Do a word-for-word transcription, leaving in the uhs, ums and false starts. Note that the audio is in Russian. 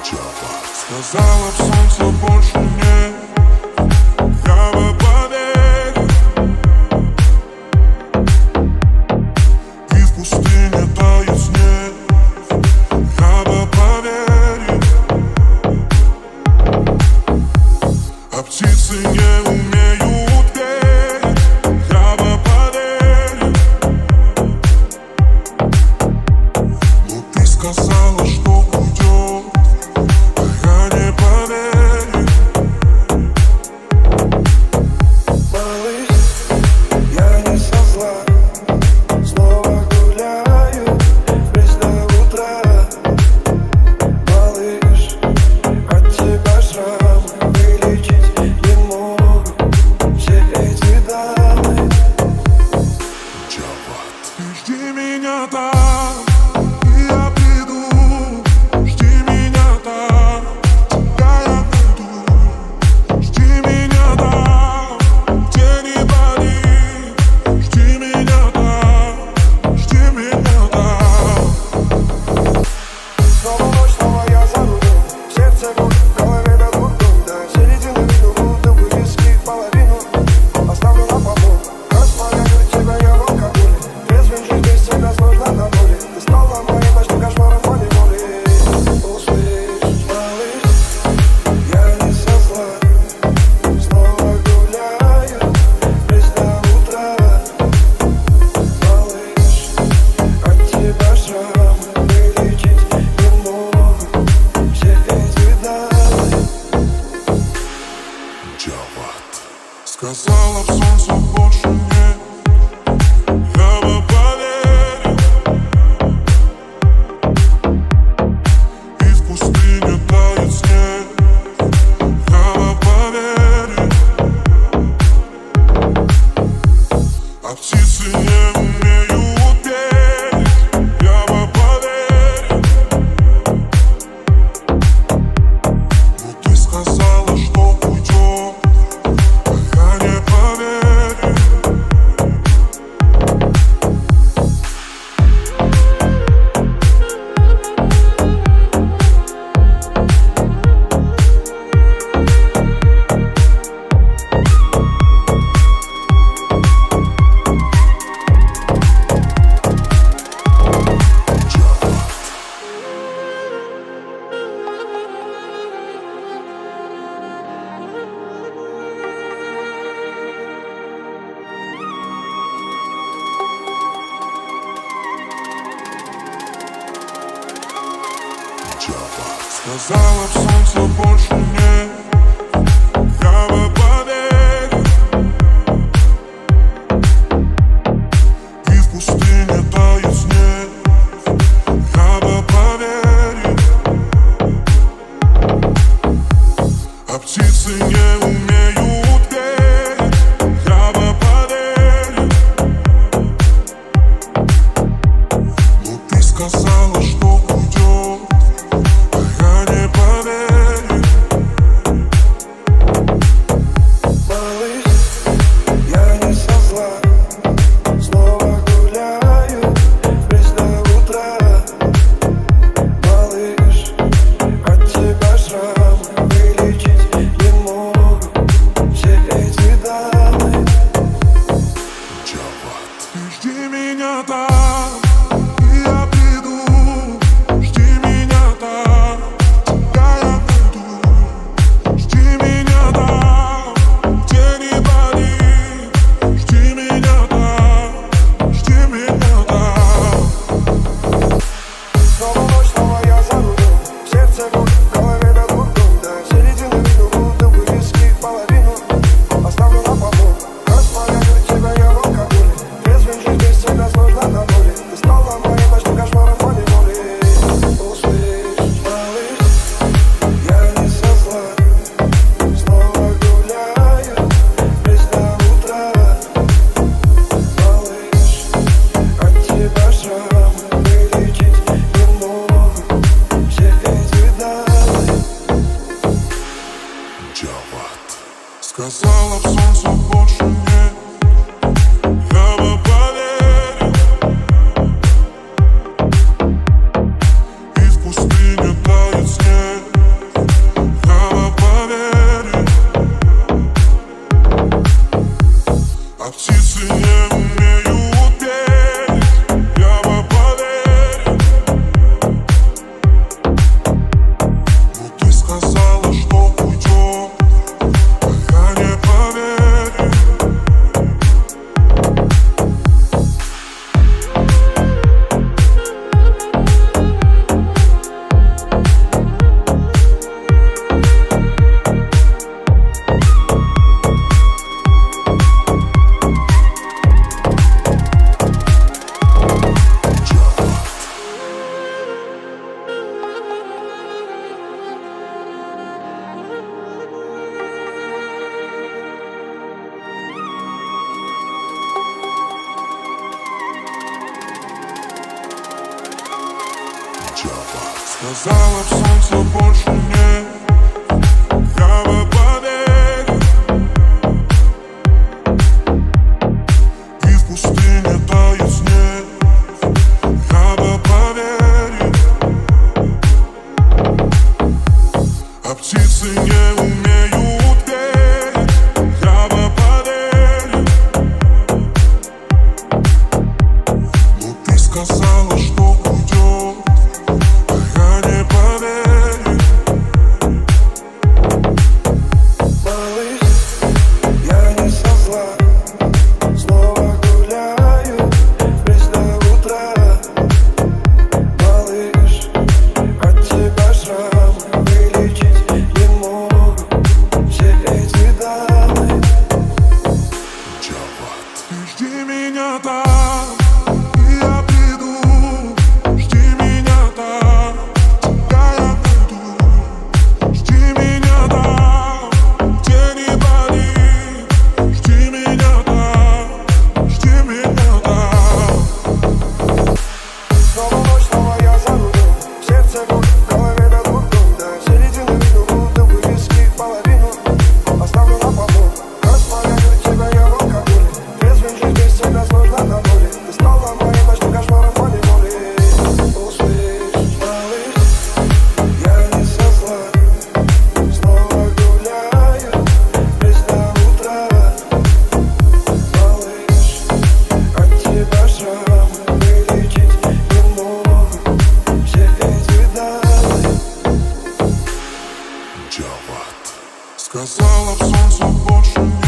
Сказала б солнце больше нет, я бы поверил. И в пустыне тает снег, я бы поверил. А птицы не умеют петь, я бы поверил. Но ты сказала, что уйдет, жди меня там, и я приду. Жди меня там, тебя я найду. Жди меня там, где не болит. Жди меня там, жди меня там. Снова ночь, снова я за рулем. Сердце гуд, в голове да дурдом. До середины виду, будто бы виски половину оставлю на потом. Распаляю тебя я в алкоголе. Трезвым жить без тебя сложно до боли. Ты стала моим ночным кошмаром волей-волей. Услышь, малыш, я не со зла. Снова гуляю без до утра. Малыш, от тебя шрам вылечить не могу. Все эти дали. Джават. Сказала б солнце больше нет, я бы поверил. И в пустыне тает снег, я бы поверил. А птицы не умеют петь, я бы поверил. Но ты сказала, что уйдет, а я не поверил. Сказала б солнце больше нет, я бы поверил. И в пустыне тает снег, я бы поверил. А птицы не умеют петь, я бы поверил. Но ты сказала, что уйдет, жди меня там, и я приду. Жди меня там, тебя я найду. Жди меня там, где не болит. Жди меня там, жди меня там. Снова ночь, снова я за рулем. Сердце гуд, в голове да дурдом. До середины виду, будто бы виски половину оставлю на потом. Распаляю тебя я в алкоголе. Трезвым жить без тебя сложно до боли. Ты стала моим ночным кошмаром волей-волей. Услышь, малыш, я не со зла. Снова гуляю без до утра. Малыш, от тебя шрам вылечить не могу. Все эти дали. Джават. Сказала б солнце больше нет, я бы поверил. И в пустыне тает снег, Сказала б солнце больше нет, я бы поверил. И в пустыне тает снег, я бы поверил. А птицы не умеют петь, я бы поверил. Но ты сказала, что уйдет, а я не поверил. Малыш, я не со зла, снова гуляю весь до утра. Малыш, от тебя шрамы вылечить не могу все эти даны. Ты жди меня там, и я приду. Жди меня там, тебя я найду. Жди меня там, где не болит. Жди меня там, жди меня там. Снова ночь, снова я за рулем. Сердце гуд, в голове до дурдом. До середины виду, будто бы виски половину оставлю на потом. Распаляю тебя я в алкоголе. Трезвый жить без тебя сложно до боли. Ты стала моим ночным кошмаром поневоле. Услышь, малыш, я не со зла, снова гуляю весь до утра. Малыш, от тебя шрамы вылечить не могу все эти даны. Сказала б солнце больше